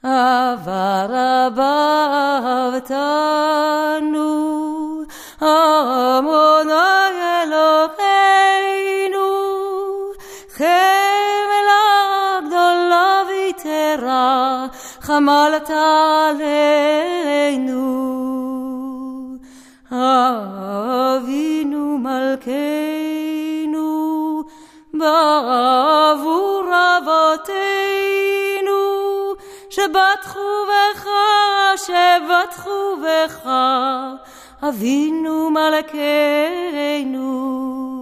אהבה רבה אהבתנו, עמונה אלוהינו, חמלה גדולה ויתרה, חמלת עלינו. אבינו מלכנו, בעבור אבותינו, שבטחו בך, אבינו מלכנו.